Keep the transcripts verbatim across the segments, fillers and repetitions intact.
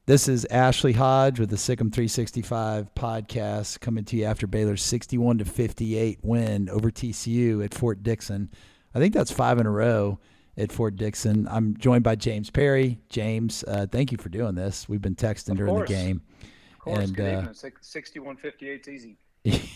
This is Ashley Hodge with the Sikkim three sixty-five podcast coming to you after Baylor's sixty-one to fifty-eight win over T C U at Fort Dixon. I think that's five in a row at Fort Dixon. I'm joined by James Perry. James, uh, thank you for doing this. We've been texting Of during course. the game. Of course. And, Good uh, evening. sixty-one fifty-eight is easy.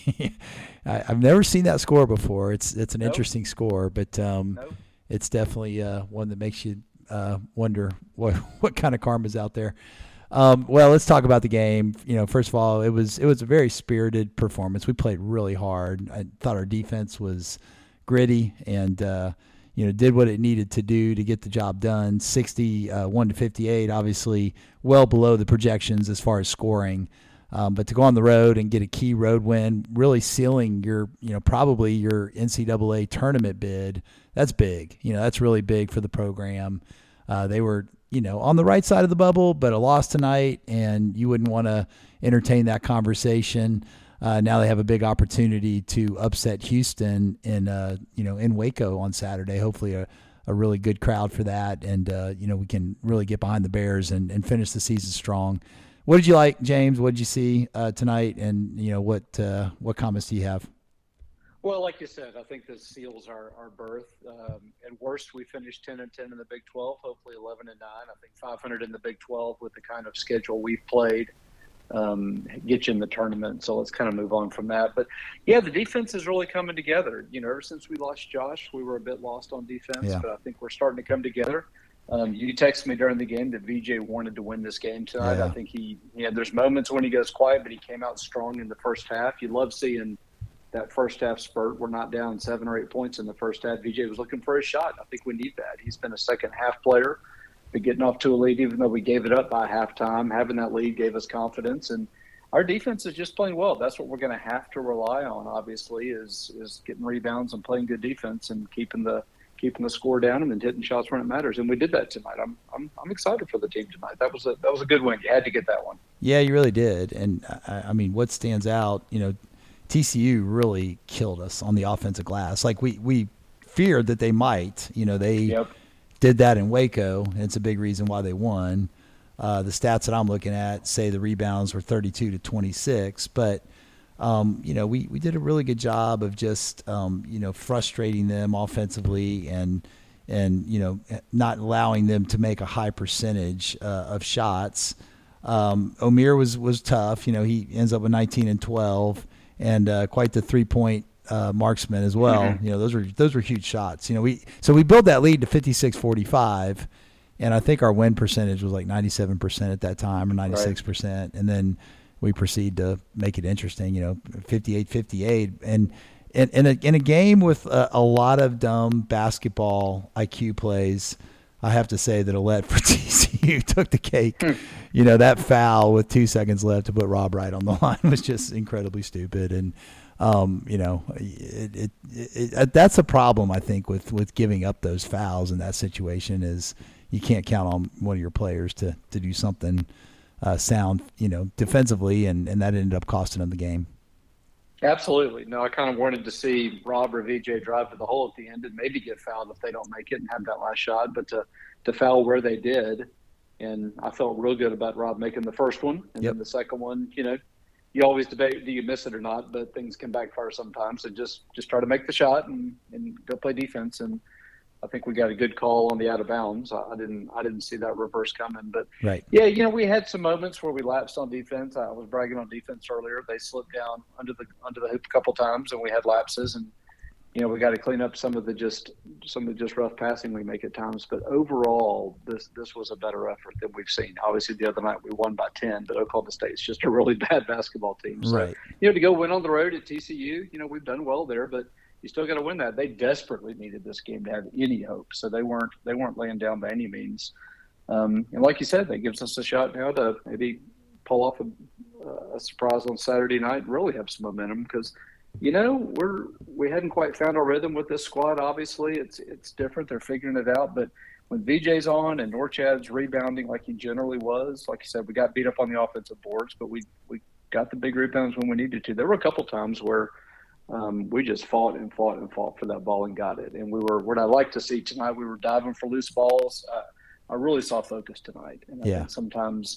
I, I've never seen that score before. It's it's an Nope. interesting score, but um, Nope. it's definitely uh, one that makes you uh, wonder what what kind of karma's out there. Um, well, let's talk about the game. You know, first of all, it was it was a very spirited performance. We played really hard. I thought our defense was gritty and uh, you know did what it needed to do to get the job done. sixty-one to fifty-eight, obviously well below the projections as far as scoring. Um, but to go on the road and get a key road win, really sealing your, you know, probably your N C double A tournament bid, that's big. You know, that's really big for the program. Uh, they were, you know, on the right side of the bubble, but a loss tonight, and you wouldn't want to entertain that conversation. Uh, now they have a big opportunity to upset Houston in, uh, you know, in Waco on Saturday. Hopefully a, a really good crowd for that, and, uh, you know, we can really get behind the Bears and, and finish the season strong. What did you like, James? What did you see uh, tonight? And, you know, what uh, what comments do you have? Well, like you said, I think this seals our, our berth. Um, at worst, we finished ten and ten in the Big twelve, hopefully eleven and nine. I think five hundred in the Big twelve with the kind of schedule we've played um, get you in the tournament. So let's kind of move on from that. But, yeah, the defense is really coming together. You know, ever since we lost Josh, we were a bit lost on defense, Yeah. but I think we're starting to come together. Um, you texted me during the game that V J wanted to win this game tonight. Yeah. I think he, yeah, there's moments when he goes quiet, but he came out strong in the first half. You love seeing that first half spurt. We're not down seven or eight points in the first half. V J was looking for a shot. I think we need that. He's been a second half player, but getting off to a lead, even though we gave it up by halftime, having that lead gave us confidence. And our defense is just playing well. That's what we're going to have to rely on, obviously, is is getting rebounds and playing good defense and keeping the keeping the score down and then hitting shots when it matters. And we did that tonight. I'm I'm I'm excited for the team tonight. That was a that was a good win. You had to get that one. Yeah, you really did. And, I, I mean, what stands out, you know, T C U really killed us on the offensive glass. Like, we, we feared that they might. You know, they Yep. did that in Waco, and it's a big reason why they won. Uh, the stats that I'm looking at say the rebounds were thirty-two to twenty-six, but – Um, you know, we, we did a really good job of just, um, you know, frustrating them offensively and, and, you know, not allowing them to make a high percentage uh, of shots. Um, Omier was, was tough. You know, he ends up with nineteen and twelve and uh, quite the three point uh, marksman as well. Mm-hmm. You know, those were, those were huge shots. You know, we, so we built that lead to fifty-six forty-five, and I think our win percentage was like ninety-seven percent at that time or ninety-six percent. Right. And then we proceed to make it interesting, you know, fifty-eight fifty-eight. And in, in, a, in a game with a, a lot of dumb basketball I Q plays, I have to say that Alette for T C U took the cake. You know, that foul with two seconds left to put Rob Wright on the line was just incredibly stupid. And, um, you know, it, it, it, it, that's a problem, I think, with, with giving up those fouls in that situation is you can't count on one of your players to, to do something Uh, sound, you know, defensively, and, and that ended up costing them the game. Absolutely. No, I kind of wanted to see Rob or V J drive to the hole at the end and maybe get fouled if they don't make it and have that last shot, but to, to foul where they did. And I felt real good about Rob making the first one. And Yep. then the second one, you know, you always debate, do you miss it or not? But things can backfire sometimes. So just, just try to make the shot and, and go play defense. And I think we got a good call on the out of bounds. I didn't I didn't see that reverse coming. But, right. yeah, you know, we had some moments where we lapsed on defense. I was bragging on defense earlier. They slipped down under the under the hoop a couple times, and we had lapses. And, you know, we got to clean up some of the just some of the just rough passing we make at times. But overall, this this was a better effort than we've seen. Obviously, the other night we won by ten, but Oklahoma State's just a really bad basketball team. So, right. you know, to go win on the road at T C U, you know, we've done well there, but you still got to win that. They desperately needed this game to have any hope, so they weren't they weren't laying down by any means. Um, and like you said, that gives us a shot now to maybe pull off a, a surprise on Saturday night and really have some momentum because, you know, we're we hadn't quite found our rhythm with this squad. Obviously, it's it's different. They're figuring it out, but when V J's on and Norchad's rebounding like he generally was, like you said, we got beat up on the offensive boards, but we we got the big rebounds when we needed to. There were a couple times where Um, we just fought and fought and fought for that ball and got it. And we were, what I like to see tonight, we were diving for loose balls. Uh, I really saw focus tonight. And I yeah. think sometimes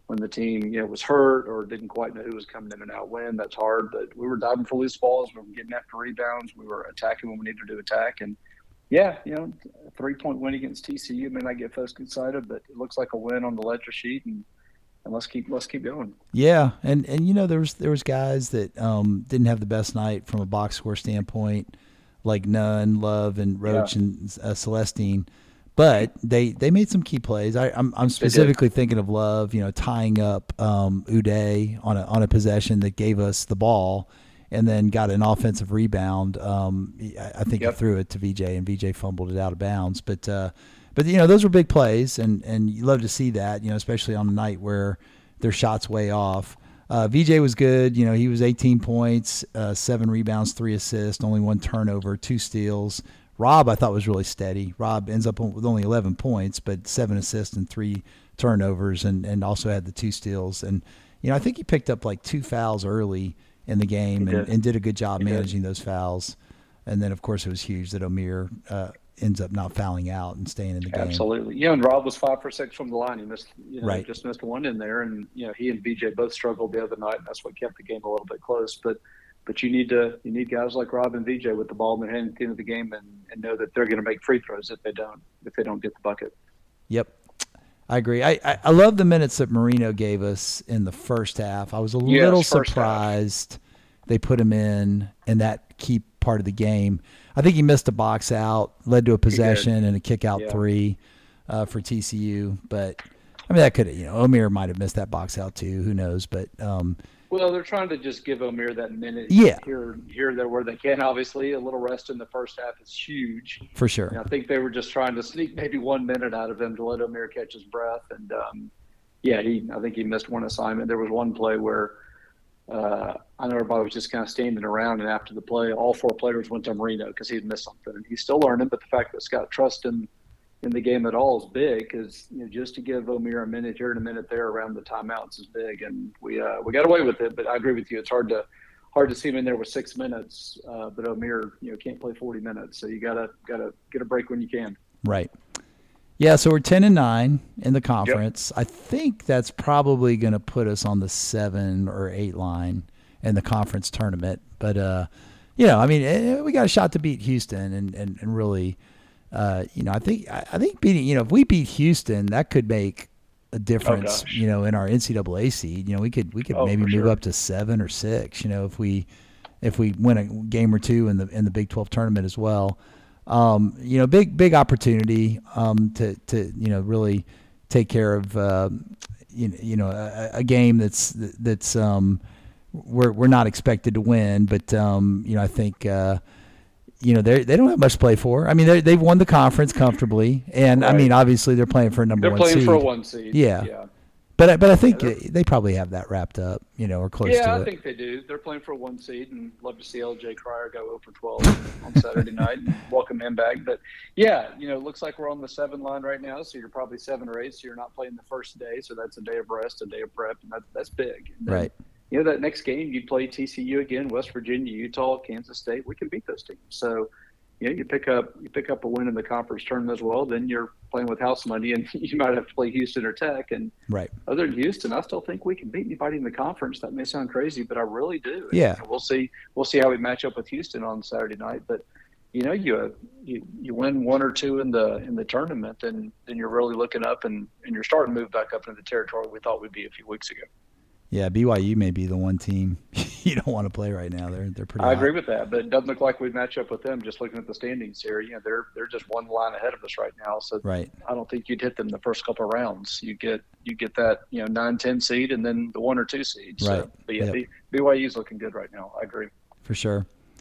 when the team, you know, was hurt or didn't quite know who was coming in and out when. That's hard, but we were diving for loose balls. We were getting after rebounds. We were attacking when we needed to attack. And, yeah, you know, a three-point win against T C U may not get folks excited, but it looks like a win on the ledger sheet, and, and let's keep let's keep going. Yeah, and, and you know, there was there was guys that um, didn't have the best night from a box score standpoint, like Nunn, Love, and Roach yeah. and uh, Celestine. But they, they made some key plays. I, I'm I'm specifically thinking of Love, you know, tying up um, Uday on a on a possession that gave us the ball, and then got an offensive rebound. Um, I, I think yep. he threw it to V J, and V J fumbled it out of bounds. But uh, but you know, those were big plays, and and you love to see that, you know, especially on a night where their shots way off. Uh, V J was good. You know, he was eighteen points, uh, seven rebounds, three assists, only one turnover, two steals. Rob, I thought, was really steady. Rob ends up with only eleven points, but seven assists and three turnovers, and, and also had the two steals. And, you know, I think he picked up like two fouls early in the game and did, and did a good job he managing did. those fouls. And then, of course, it was huge that Omier uh, ends up not fouling out and staying in the game. Absolutely. Yeah, and Rob was five for six from the line. He missed, you know, right. just missed one in there. And, you know, he and V J both struggled the other night, and that's what kept the game a little bit close. But But you need to you need guys like Rob and V J with the ball in their hand at the end of the game, and, and know that they're going to make free throws if they don't if they don't get the bucket. Yep, I agree. I, I, I love the minutes that Marino gave us in the first half. I was a yes, little surprised half. they put him in in that key part of the game. I think he missed a box out, led to a possession and a kick out yeah. three uh, for T C U. But I mean, that could you know Omier might have missed that box out too. Who knows? But um, Well, they're trying to just give Omier that minute yeah. here, here, there, where they can. Obviously, a little rest in the first half is huge. For sure. And I think they were just trying to sneak maybe one minute out of him to let Omier catch his breath. And, um, yeah, he. I think he missed one assignment. There was one play where uh, I know everybody was just kind of standing around, and after the play, all four players went to Marino because he'd missed something. And he's still learning, but the fact that Scott trusts him in the game at all is big, because you know, just to give Omier a minute here and a minute there around the timeouts is big, and we uh, we got away with it. But I agree with you; it's hard to hard to see him in there with six minutes. Uh, but Omier, you know, can't play forty minutes, so you gotta gotta get a break when you can. Right. Yeah. So we're ten and nine in the conference. Yep. I think that's probably going to put us on the seven or eight line in the conference tournament. But uh, you know, I mean, we got a shot to beat Houston, and and, and really. Uh, you know, I think I think beating you know if we beat Houston, that could make a difference. Oh, you know, in our N C double A seed, you know, we could we could oh, maybe move sure. up to seven or six. You know, if we if we win a game or two in the in the Big twelve tournament as well. Um, you know, big big opportunity um, to to you know really take care of uh, you know, you know a, a game that's that's um, we're we're not expected to win, but um, you know I think. Uh, You know, they they don't have much to play for. I mean, they they've won the conference comfortably, and right. I mean, obviously they're playing for a number they're one seed. seed. They're playing for a one seed. Yeah, yeah. But but I think yeah, they probably have that wrapped up, you know, or close yeah, to I it. I think they do. They're playing for a one seed, and love to see L J Cryer go zero for twelve on Saturday night and welcome him back. But yeah, you know, it looks like we're on the seven line right now, so you're probably seven or eight. So you're not playing the first day, so that's a day of rest, a day of prep, and that, that's big. And then, right. You know, that next game you play T C U again, West Virginia, Utah, Kansas State. We can beat those teams. So. You know, you pick up you pick up a win in the conference tournament as well. Then you're playing with house money, and you might have to play Houston or Tech. And right. other than Houston, I still think we can beat anybody in the conference. That may sound crazy, but I really do. Yeah, and we'll see. We'll see how we match up with Houston on Saturday night. But you know, you uh, you, you win one or two in the in the tournament, and then you're really looking up, and, and you're starting to move back up into the territory we thought we'd be a few weeks ago. Yeah, B Y U may be the one team you don't want to play right now. They're they're pretty. I hot. agree with that, but it doesn't look like we'd match up with them. Just looking at the standings here, you know, they're they're just one line ahead of us right now. So right. I don't think you'd hit them the first couple of rounds. You get you get that you know nine ten seed, and then the one or two seed. So, right. But yeah, yep. B- BYU's looking good right now. I agree. For sure.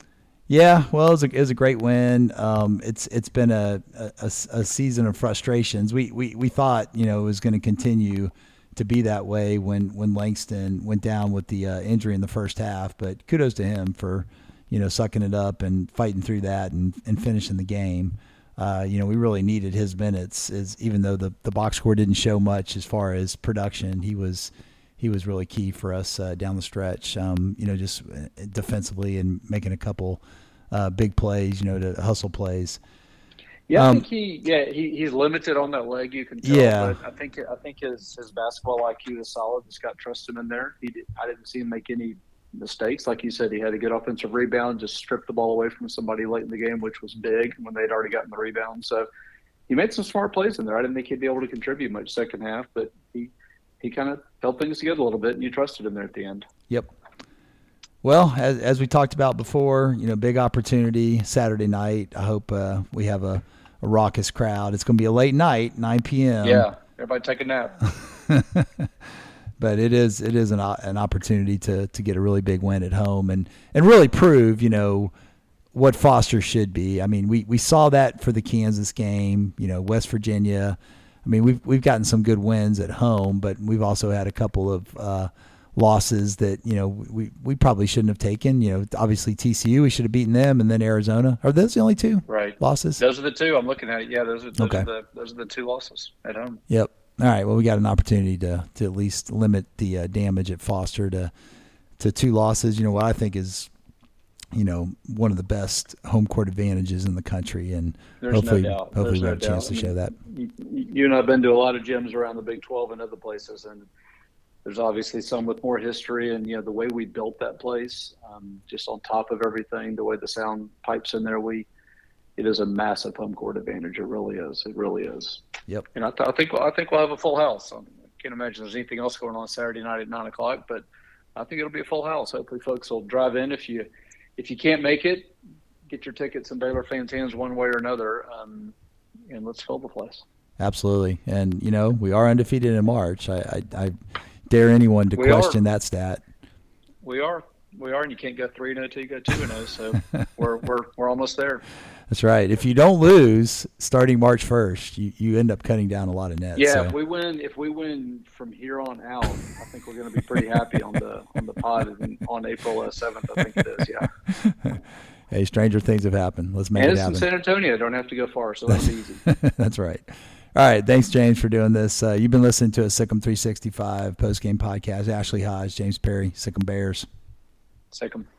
Yeah, well, it was a, it was a great win. Um, it's it's been a, a, a season of frustrations. We we we thought you know it was going to continue to be that way when, when Langston went down with the uh, injury in the first half. But kudos to him for, you know, sucking it up and fighting through that and, and finishing the game. Uh, you know, we really needed his minutes, as even though the, the box score didn't show much as far as production. He was he was really key for us uh, down the stretch. Um, you know, just defensively and making a couple uh, big plays. You know, to hustle plays. Yeah, I Um, think he yeah he, he's limited on that leg. You can tell. Yeah. But I think I think his his basketball I Q is solid. Scott trusts him in there. He did, I didn't see him make any mistakes. Like you said, he had a good offensive rebound, just stripped the ball away from somebody late in the game, which was big when they'd already gotten the rebound. So he made some smart plays in there. I didn't think he'd be able to contribute much second half, but he he kind of held things together a little bit, and you trusted him there at the end. Yep. Well, as, as we talked about before, you know, big opportunity Saturday night. I hope uh, we have a, a raucous crowd. It's going to be a late night, nine p.m. Yeah, everybody take a nap. But it is it is an an opportunity to to get a really big win at home and, and really prove, you know, what Foster should be. I mean, we, we saw that for the Kansas game, you know, West Virginia. I mean, we've we've gotten some good wins at home, but we've also had a couple of uh, losses that, you know, we, we probably shouldn't have taken. You know, obviously T C U, we should have beaten them, and then Arizona. Are those the only two right. losses? Those are the two. I'm looking at it. Yeah, those are, those okay. are the those are the two losses at home. Yep. All right. Well, we got an opportunity to, to at least limit the uh, damage at Foster to to two losses. You know, what I think is, you know, one of the best home court advantages in the country, and There's hopefully, no doubt. hopefully There's we no have a chance doubt. to show that. You, you and I have been to a lot of gyms around the Big twelve and other places, and there's obviously some with more history. And you know, the way we built that place, um, just on top of everything, the way the sound pipes in there, we it is a massive home court advantage. It really is. It really is. Yep. And I, th- I think I think we'll have a full house. I, mean, I can't imagine there's anything else going on Saturday night at nine o'clock, but I think it'll be a full house. Hopefully, folks will drive in. If you if you can't make it, get your tickets in Baylor fans' hands one way or another, um, and let's fill the place. Absolutely. And, you know, we are undefeated in March. I, I, I dare anyone to We question are. that stat. We are. We are, and you can't go three and oh till you go two and oh, so we're, we're, we're almost there. That's right. If you don't lose starting March first, you, you end up cutting down a lot of nets. Yeah, so. if we win, if we win from here on out, I think we're going to be pretty happy on the on the pod and on April seventh. I think it is. Yeah. Hey, stranger things have happened. Let's make and it it's happen. in San Antonio. Don't have to go far, so that's easy. That's right. All right. Thanks, James, for doing this. Uh, you've been listening to a Sick'em three sixty-five post-game podcast. Ashley Hodge, James Perry, Sick'em Bears. Sick 'em.